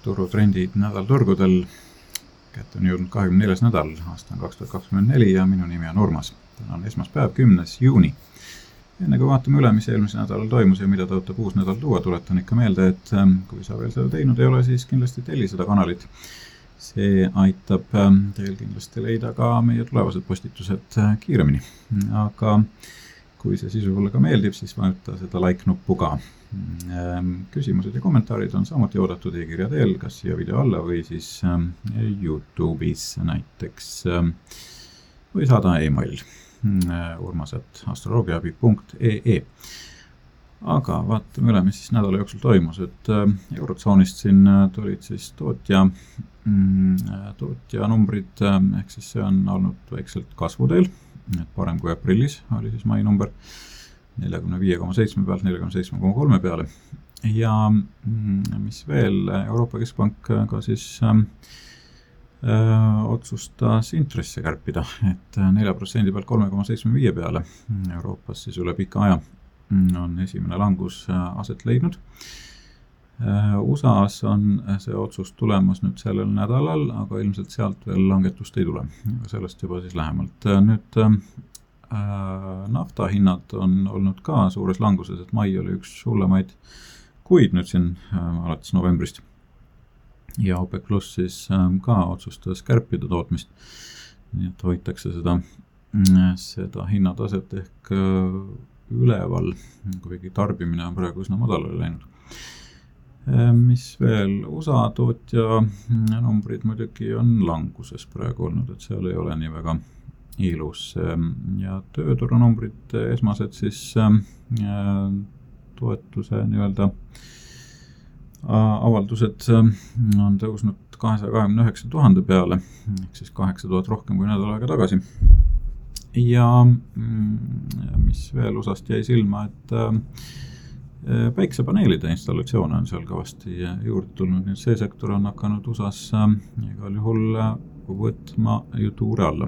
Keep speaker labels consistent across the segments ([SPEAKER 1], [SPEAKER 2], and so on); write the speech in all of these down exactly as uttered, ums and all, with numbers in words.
[SPEAKER 1] turutrendid nädalturgudel. Kätte on jõudnud kahekümne neljas nädal, aasta on kaks tuhat kakskümmend neli ja minu nimi on Urmas. Täna on esmaspäev, kümnes juuni. Enne kui vaatame üle, mis eelmise nädalal toimus ja mida tõotab uus nädal tuua, tuletan ikka meelde, et kui sa veel seda teinud ei ole, siis kindlasti telli seda kanalit. See aitab teil kindlasti leida ka meie tulevased postitused kiiremini. Aga kui see sisu sulle ka meeldib, siis vajuta seda like-nuppu ka. Küsimused ja kommentaarid on samuti oodatud e-kirja teel, kas siia video alla või siis YouTube'is näiteks või saada e-mail urmas at astroloogiaabi punkt ee. Aga vaatame üle, mis siis nädala jooksul toimus, et Eurotsoonist siin tulid siis tootja, tootja numbrid, ehk siis see on olnud väikselt kasvuteel, et parem kui aprillis oli siis mai number neljakümne viie koma seitsme pealt neljakümne seitsme koma kolme peale. Ja mis veel, Euroopa Keskpank ka siis äh, otsustas intresse kärpida, et nelja protsendi pealt kolme koma seitsme viie peale. Euroopas siis üle pika aja on esimene langus aset leidnud. U S A-s on see otsus tulemas nüüd sellel nädalal, aga ilmselt sealt veel langetust ei tule. Sellest juba siis lähemalt. Nüüd nafta hinnad on olnud ka suures languses, et mai oli üks hullemaid kuid nüüd siin alates novembrist. Ja OPEC Plus siis ka otsustas kärpida tootmist. Nii et hoitakse seda, seda hinnataset ehk üleval, kuigi tarbimine on praegu üsna madalale läinud. Mis veel, U S A tootja numbrid muidugi on languses praegu olnud, et seal ei ole nii väga ilus. Ja tööturu numbrid esmased siis toetuse nii-öelda avaldused on tõusnud kahesaja kahekümne üheksa tuhande peale, ehk siis kaheksa tuhat rohkem kui nädal aega tagasi. Ja mis veel U S A-st jäi silma, et päiksepaneelide installatsioone on seal kõvasti juurde tulnud, nii et see sektor on hakanud U S A-s igal juhul võtma ju tuure alla.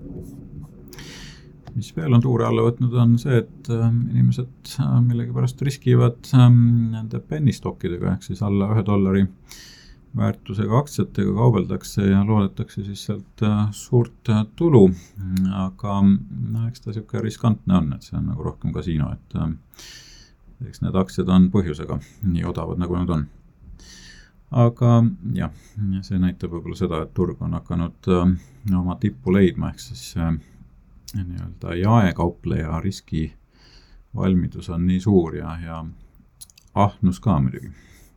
[SPEAKER 1] Mis veel on tuure alla võtnud on see, et inimesed millegipärast riskivad nende pennistokkidega, ehk siis alla ühe dollari väärtusega aktsiatega kaubeldakse ja loodetakse siis sealt suurt tulu, aga no, eks ta siuke riskantne on, et see on nagu rohkem kasiino, et eks need aktsiad on põhjusega nii odavad, nagu nad on. Aga jah, see näitab võib-olla seda, et turg on hakanud oma tippu leidma, ehk siis nii-öelda jaekaupleja riski valmidus on nii suur ja, ja ahnus ka muidugi.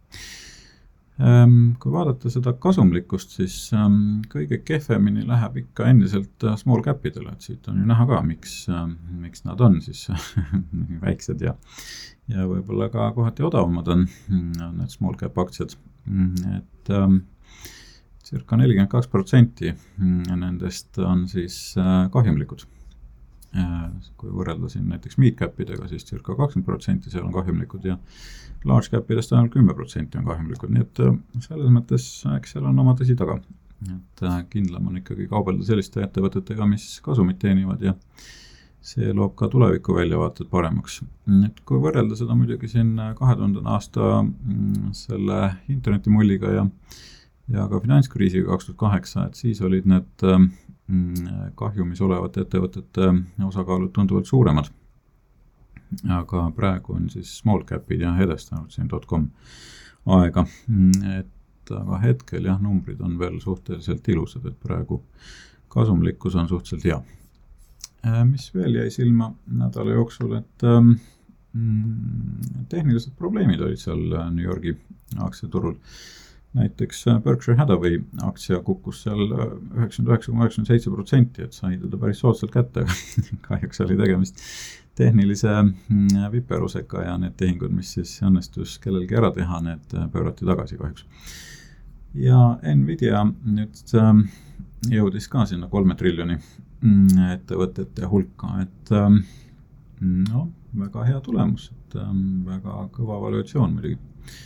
[SPEAKER 1] Kui vaadata seda kasumlikkust, siis kõige kehvemini läheb ikka endiselt small capidele, et siit on ju näha ka, miks, miks nad on siis väiksed ja, ja võib-olla ka kohati odavamad on, on need small cap aktsiad, et circa nelikümmend kaks protsenti nendest on siis kahjumlikud. Kui võrrelda siin näiteks mid capidega, siis circa kakskümmend protsenti seal on kahjumlikud ja large capidest ainult kümme protsenti on kahjumlikud, nii et selles mõttes eks seal on oma tõsi taga. Et kindlam on ikkagi kaubelda selliste ettevõtetega, mis kasumit teenivad ja see loob ka tuleviku väljavaated paremaks. Et kui võrrelda seda muidugi siin kahe tuhandenda aasta selle internetimulliga ja, ja ka finantskriisiga kaks tuhat kaheksa, et siis olid need kahjumis olevate ettevõtete osakaalud tunduvalt suuremad. Aga praegu on siis small capid ja edestanud siin .com aega, et aga hetkel jah, numbrid on veel suhteliselt ilusad, et praegu kasumlikkus on suhteliselt hea. Mis veel jäi silma nädala jooksul, et tehnilised probleemid olid seal New Yorgi aktsiaturul. Näiteks Berkshire Hathaway aktsia kukkus seal üheksakümmend üheksa koma üheksakümmend seitse protsenti, et sai teda päris soodsalt kätte. Kahjuks oli tegemist tehnilise viperusega ja need tehingud, mis siis õnnestus kellelgi ära teha, need pöörati tagasi kahjuks. Ja Nvidia nüüd jõudis ka sinna kolme triljoni ettevõtete hulka, et no, väga hea tulemus, et väga kõva valuatsioon muidugi.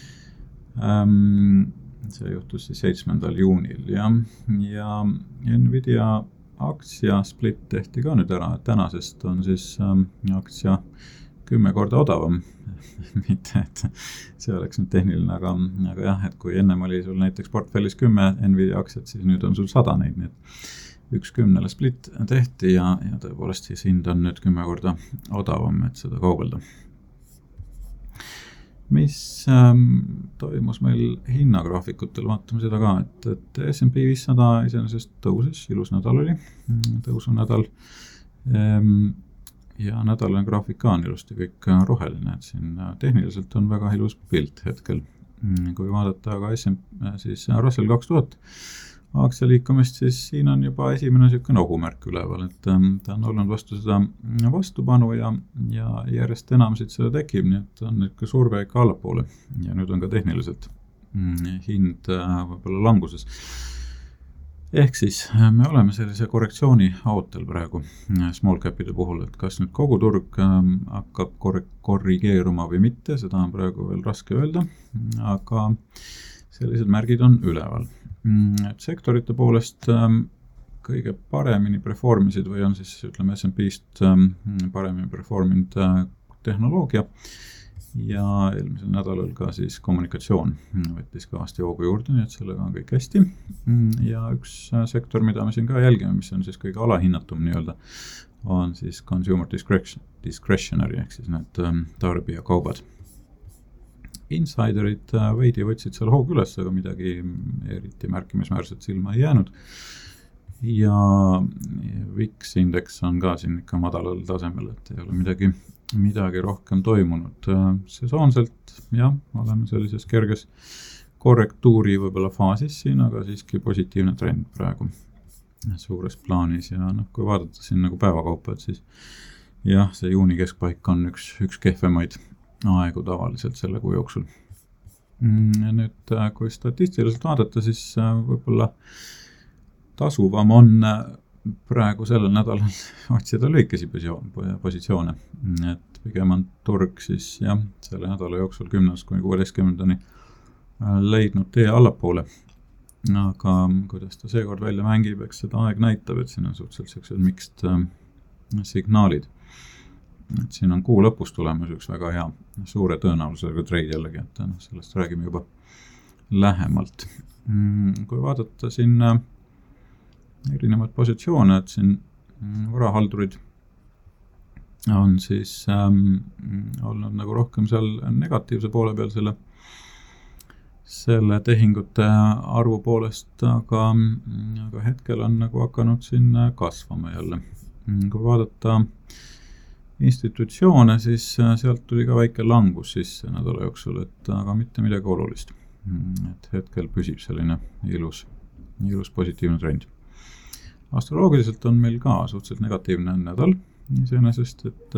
[SPEAKER 1] See juhtus siis seitsmendal juunil ja, ja Nvidia aktsia split tehti ka nüüd ära, et tänasest on siis aktsia kümme korda odavam, mitte, et see oleks nüüd tehniline, aga, aga jah, et kui ennem oli sul näiteks portfellis kümme Nvidia aktsiat, siis nüüd on sul sada neid, nii et üks kümnele split tehti ja, ja tõepoolest siis hind on nüüd kümme korda odavam, et seda kaubelda. Mis ähm, toimus meil hinnagraafikutel, vaatame seda ka, et, et S and P viissada iseenesest tõuses, ilus nädal oli, tõusu nädal ehm, ja nädalane graafik ka on ilusti kõik roheline, et siin tehniliselt on väga ilus pilt hetkel. Kui vaadata aga S and P, siis Russell kaks tuhat aktsia liikumist, siis siin on juba esimene niisugune ohumärk üleval, et ta on olnud vastu seda vastupanu ja, ja järjest enam siit seda tekib, nii et on niisugune surve ikka allapoole ja nüüd on ka tehniliselt hind võib-olla languses. Ehk siis me oleme sellise korrektsiooni ootel praegu small capide puhul, et kas nüüd kogu turg hakkab korrigeeruma või mitte, seda on praegu veel raske öelda, aga sellised märgid on üleval. Et sektorite poolest kõige paremini performisid või on siis ütleme S and P'st paremini performinud tehnoloogia ja eelmisel nädalal ka siis kommunikatsioon võttis kõvasti hoogu juurde, nii et sellega on kõik hästi. Ja üks sektor, mida me siin ka jälgime, mis on siis kõige alahinnatum nii-öelda, on siis consumer discretionary ehk siis need tarbija kaubad. Insiderid veidi võtsid seal hoog üles, aga midagi eriti märkimisväärselt silma ei jäänud. Ja V I X indeks on ka siin ikka madalal tasemel, et ei ole midagi, midagi rohkem toimunud. Sesoonselt, jah, oleme sellises kerges korrektuuri võib-olla faasis siin, aga siiski positiivne trend praegu suures plaanis. Ja noh, kui vaadata siin nagu päevakaupa, et siis jah, see juuni keskpaik on üks, üks kehvemaid aegu tavaliselt selle kuu jooksul. Nüüd, kui statistiliselt vaadata, siis võib-olla tasuvam on praegu sellel nädalal otsida lühikesi positsioone. Et pigem on turg siis jah, selle nädala jooksul kümnest kuni kuueteistkümnendani leidnud tee allapoole. Aga kuidas ta seekord välja mängib, eks seda aeg näitab, et siin on suhteliselt sellised mixed signaalid. Et siin on kuu lõpus tulemas üks väga hea suure tõenäosusega trade jällegi, et no, sellest räägime juba lähemalt. Kui vaadata siin erinevad positsioone, et siin varahaldurid on siis ähm, olnud nagu rohkem seal negatiivse poole peal selle, selle tehingute arvu poolest, aga, aga hetkel on nagu hakanud siin kasvama jälle. Kui vaadata institutsioone, siis sealt tuli ka väike langus sisse nädala jooksul, et aga mitte midagi olulist. Et hetkel püsib selline ilus, ilus positiivne trend. Astroloogiliselt on meil ka suhteliselt negatiivne nädal iseenesest, et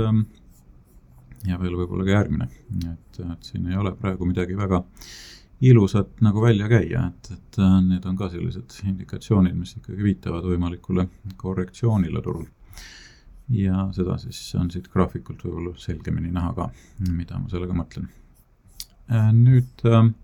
[SPEAKER 1] ja veel võib-olla ka järgmine. Et, et siin ei ole praegu midagi väga ilusat nagu välja käia, et, et need on ka sellised indikatsioonid, mis ikkagi viitavad võimalikule korrektsioonile turul. Ja seda siis on siit graafikult võib-olla selgemini näha ka, mida ma sellega mõtlen. Nüüd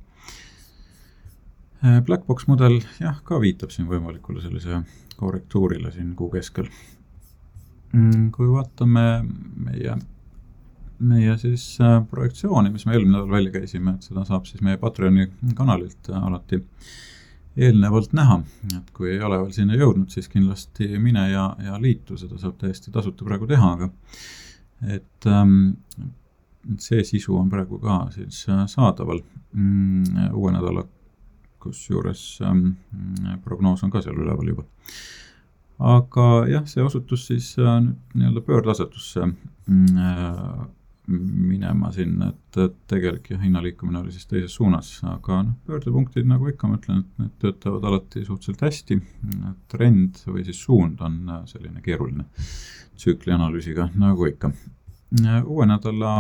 [SPEAKER 1] Blackbox mudel jah, ka viitab siin võimalikule sellise korrektuurile siin kuu keskel. Kui vaatame meie, meie siis projektsiooni, mis me eelmine nädal välja käisime, et seda saab siis meie Patreoni kanalilt alati eelnevalt näha, et kui ei ole veel sinna jõudnud, siis kindlasti mine ja, ja liitu, seda saab täiesti tasuta praegu teha, aga et ähm, see sisu on praegu ka siis saadaval mm, uue nädala, kus juures ähm, prognoos on ka seal üleval juba. Aga jah, see osutus siis äh, nii-öelda pöördasetusse mm, minema sinna, et, et tegelik ja hinnaliikumine oli siis teises suunas, aga no, pöördepunktid, nagu ikka ma ütlen, et need töötavad alati suhteliselt hästi. Trend või siis suund on selline keeruline tsükli analüüsiga, nagu ikka. Uue nädala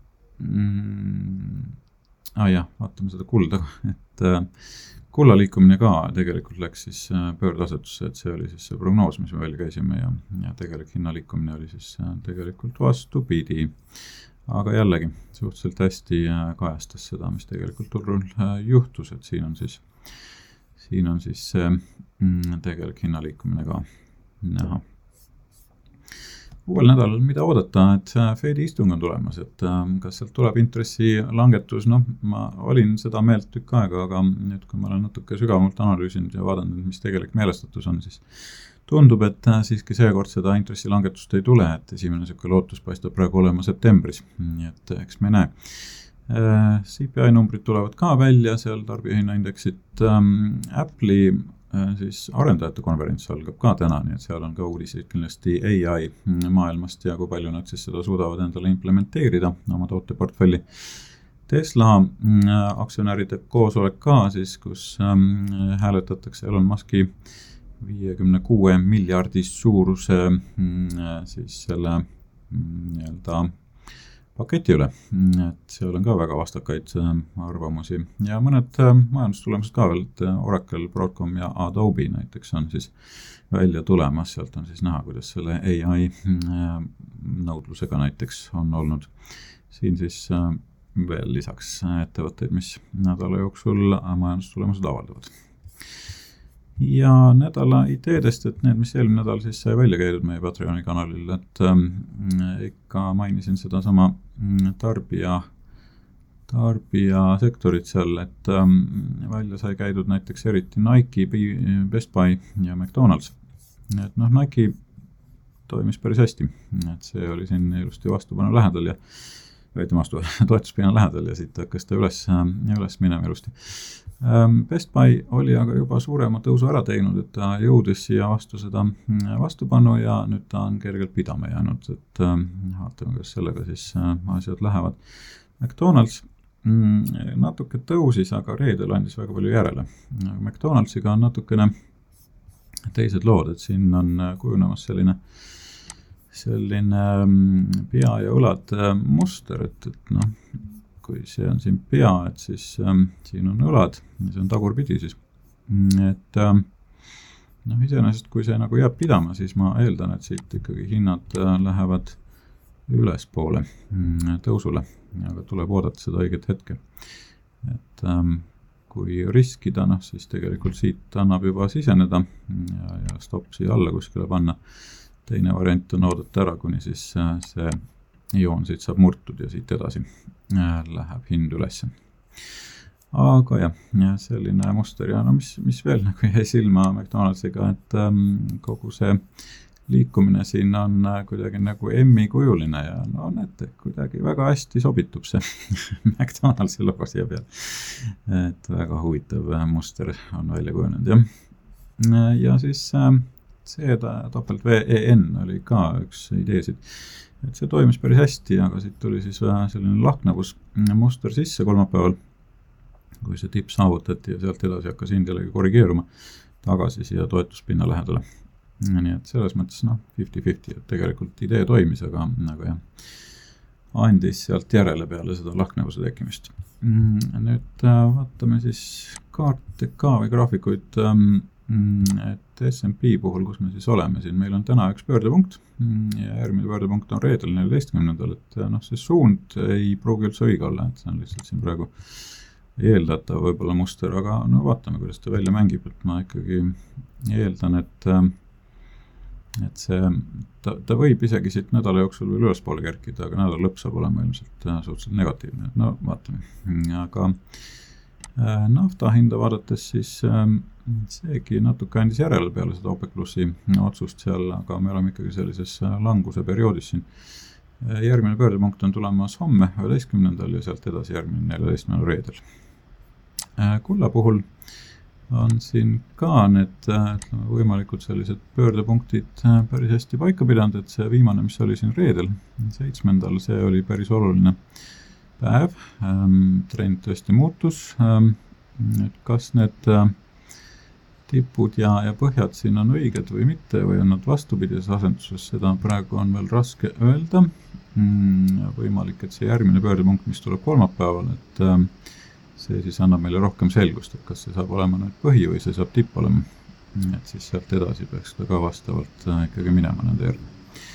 [SPEAKER 1] mm, ah jah, vaatame seda kulda, et kulla liikumine ka tegelikult läks siis pöördasetusse, et see oli siis see prognoos, mis me välja käisime ja, ja tegelik hinnaliikumine oli siis tegelikult vastupidi. Aga jällegi, suhteliselt hästi kajastas seda, mis tegelikult turul juhtus, et siin on siis, siin on siis mm, tegelik hinnaliikumine ka näha. uuel nädalal, mida oodata, et Fedi istung on tulemas, et kas sealt tuleb intressi langetus, noh, ma olin seda meelt tükk aega, aga nüüd, kui ma olen natuke sügavamalt analüüsinud ja vaadanud, mis tegelik meelestatus on, siis tundub, et siiski seekord seda intressi langetust ei tule, et esimene selline lootus paistab praegu olema septembris, nii et eks me näe. C P I numbrid tulevad ka välja, seal tarbijahinnaindeksid, Apple'i siis arendajate konverents algab ka täna, nii et seal on ka uudiseid kindlasti A I maailmast ja kui palju nad siis seda suudavad endale implementeerida oma tooteportfelli. Tesla aktsionäride koosolek ka siis, kus hääletatakse Elon Muski viiekümne kuue miljardi suuruse siis selle nii-öelda paketi üle, et seal on ka väga vastakaid arvamusi ja mõned majandustulemused ka veel, et Oracle, Broadcom ja Adobe näiteks on siis välja tulemas, sealt on siis näha, kuidas selle A I nõudlusega näiteks on olnud. Siin siis veel lisaks ettevõtteid, mis nädala jooksul majandustulemused avaldavad. Ja nädala ideedest, et need, mis eelmine nädal siis sai välja käidud meie Patreoni kanalil, et ähm, ikka mainisin seda sama tarbija, tarbija sektorit seal, et ähm, välja sai käidud näiteks eriti Nike, Best Buy ja McDonald's. Et noh, Nike toimis päris hästi, et see oli siin ilusti vastupanu lähedal ja võeti vastu toetuspina lähedal ja siit hakkas ta üles, üles minema ilusti. Best Buy oli aga juba suurema tõusu ära teinud, et ta jõudis siia vastu seda vastupanu ja nüüd ta on kergelt pidama jäänud, et vaatame, kas sellega siis asjad lähevad. McDonald's natuke tõusis, aga reedel andis väga palju järele. McDonald'siga on natukene teised lood, et siin on kujunemas selline selline pea ja õlad muster, et, et noh, kui see on siin pea, et siis ähm, siin on õlad ja see on tagurpidi siis. Et ähm, noh, iseenesest, kui see nagu jääb pidama, siis ma eeldan, et siit ikkagi hinnad äh, lähevad ülespoole mm, tõusule, aga tuleb oodata seda õiget hetke. Et ähm, kui riskida, noh, siis tegelikult siit annab juba siseneda ja, ja stopp siia alla kuskile panna. Teine variant on oodata ära, kuni siis äh, see joon siit saab murtud ja siit edasi läheb hind ülesse. Aga jah, ja selline muster ja no mis, mis veel nagu jäi silma McDonald'siga, et ähm, kogu see liikumine siin on kuidagi nagu emmi kujuline ja no näete, kuidagi väga hästi sobitub see McDonald'si logo siia peal. Et väga huvitav muster on välja kujunenud ja, ja siis ähm, see topelt V E N oli ka üks ideesid. Et see toimis päris hästi, aga siit tuli siis selline lahknavus muster sisse kolmapäeval, kui see tipp saavutati ja sealt edasi hakkas hind jällegi korrigeeruma tagasi siia toetuspinna lähedale. Nii et selles mõttes noh, viiskümmend viiskümmend, et tegelikult idee toimis, aga, aga jah, andis sealt järele peale seda lahknavuse tekkimist. Nüüd vaatame siis kaarte ka või graafikuid, et S and P puhul, kus me siis oleme siin, meil on täna üks pöördepunkt ja järgmine pöördepunkt on reedel neljateistkümnendal, et noh, see suund ei pruugi üldse õige olla, et see on lihtsalt siin praegu eeldatav võib-olla muster, aga no vaatame, kuidas ta välja mängib, et ma ikkagi eeldan, et et see, ta, ta võib isegi siit nädala jooksul veel ülespoole kerkida, aga nädala lõpp saab olema ilmselt suhteliselt negatiivne, et no vaatame, aga nafta hinda vaadates siis seegi natuke andis järele peale seda OPEC plussi otsust seal, aga me oleme ikkagi sellises languse perioodis siin. Järgmine pöördepunkt on tulemas homme üheteistkümnendal ja sealt edasi järgmine neljateistkümnendal reedel. Kulla puhul on siin ka need ütleme, võimalikud sellised pöördepunktid päris hästi paika pidanud, et see viimane, mis oli siin reedel, seitsmendal, see oli päris oluline päev, trend tõesti muutus, et kas need tipud ja, ja põhjad siin on õiged või mitte või on nad vastupidises asenduses, seda praegu on veel raske öelda. Võimalik, et see järgmine pöördepunkt, mis tuleb kolmapäeval, et see siis annab meile rohkem selgust, et kas see saab olema nüüd põhi või see saab tipp olema. Et siis sealt edasi peaks ta ka vastavalt ikkagi minema nende järgi.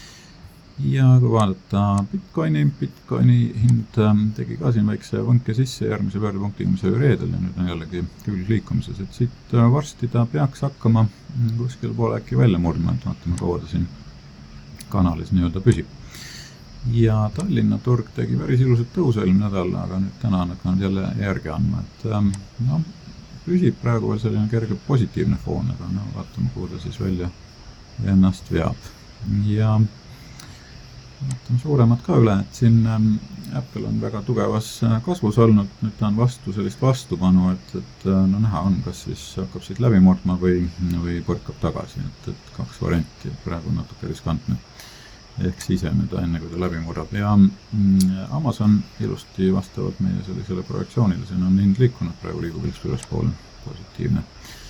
[SPEAKER 1] Ja kui vaadata Bitcoini, Bitcoini hind tegi ka siin väikse võnke sisse järgmise pöördepunktiga, mis oli reedel ja nüüd on jällegi külg liikumises, et siit varsti ta peaks hakkama kuskil poole äkki välja murdma, et vaatame, kaua ta siin kanalis nii-öelda püsib. Ja Tallinna turg tegi päris ilusat tõusu eelmine nädal, aga nüüd täna on hakanud jälle järgi andma, et no, püsib praegu veel selline kerge positiivne foon, aga no, vaatame, kuhu ta siis välja ennast veab. Ja vaatame suuremad ka üle, et siin Apple on väga tugevas kasvus olnud, nüüd ta on vastu sellist vastupanu, et, et no näha on, kas siis hakkab siit läbi murdma või, või põrkab tagasi, et, et kaks varianti, et praegu natuke riskantne. Ehk siseneda enne, kui ta läbi murrab. Ja Amazon ilusti vastavalt meie sellisele projektsioonile, siin on hind liikunud, praegu liigub ilmselt ülespoole, positiivne.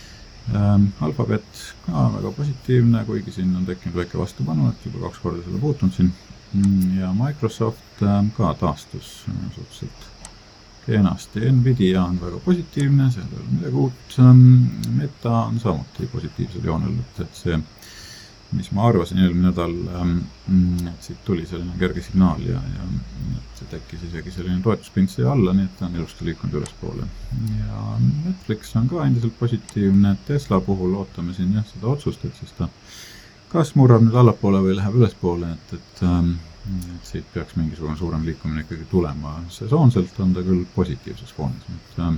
[SPEAKER 1] Alphabet ka väga positiivne, kuigi siin on tekkinud väike vastupanu, et juba kaks korda seda puutunud siin. Ja Microsoft ka taastus suhteliselt kenasti. Nvidia on väga positiivne, seal ei ole midagi uut. Meta on samuti positiivsel joonel, et see mis ma arvasin eelmine nädal, et siit tuli selline kerge signaal ja, ja et tekkis isegi selline toetuspind siia alla, nii et ta on ilusti liikunud ülespoole. Ja Netflix on ka endiselt positiivne, Tesla puhul ootame siin jah, seda otsust, et siis ta kas murrab nüüd allapoole või läheb ülespoole, et, et, et siit peaks mingisugune suurem liikumine ikkagi tulema. Sesoonselt on ta küll positiivses foonis. Et,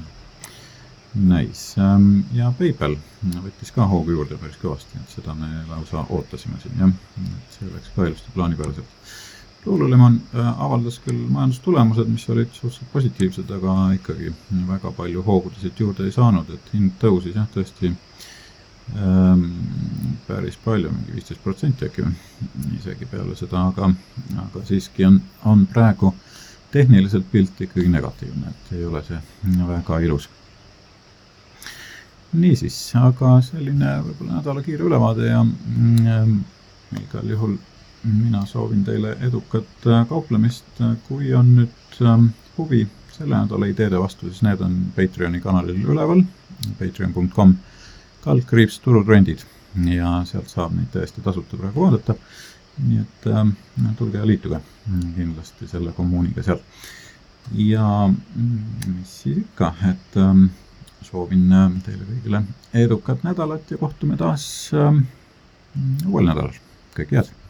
[SPEAKER 1] Nice. Ja PayPal võttis ka hoogu juurde päris kõvasti, et seda me lausa ootasime siin, jah. Et see oleks ka ilusti plaanipäraselt. Lululemon avaldas küll majandustulemused, mis olid suhteliselt positiivsed, aga ikkagi väga palju hoogudasid juurde ei saanud, et hind tõusis jah, tõesti ähm, päris palju, mingi viisteist protsenti äkki isegi peale seda, aga, aga siiski on, on praegu tehniliselt pilt ikkagi negatiivne, et ei ole see väga ilus. Niisiis, aga selline võib-olla nädala kiire ülevaade ja mm, igal juhul mina soovin teile edukat kauplemist, kui on nüüd ähm, huvi selle nädala ideede vastu, siis need on Patreoni kanalil üleval, patreon punkt com kaldkriips turutrendid ja sealt saab neid täiesti tasuta praegu vaadata, nii et ähm, tulge ja liituge kindlasti selle kommuuniga seal. Ja mis siis ikka, et ähm, soovin teile kõigile edukat nädalat ja kohtume taas uuel nädalal. Kõike head!